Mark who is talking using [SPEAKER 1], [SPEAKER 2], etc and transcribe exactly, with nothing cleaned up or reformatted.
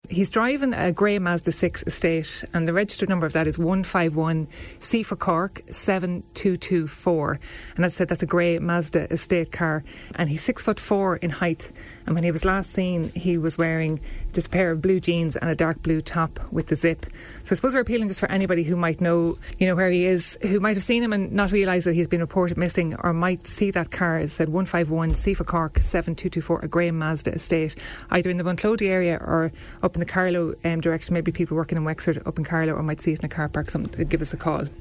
[SPEAKER 1] he's driving a grey Mazda six Estate, and the registered number of that is one five one C for Cork seven two two four. And as I said, that's a grey Mazda Estate car, and he's six foot four in height. And when he was last seen, he was wearing just a pair of blue jeans and a dark blue top with the zip. So I suppose we're appealing just for anybody who might know, you know, where he is, who might have seen him and not realise that he's been reported missing, or might see that car, as I said, one five one C for Cork seven two two four, a grey Mazda Estate, either in the Bunclody area or up in the Carlow um, direction. Maybe people working in Wexford up in Carlow, or might see it in a car park. Something, give us a call.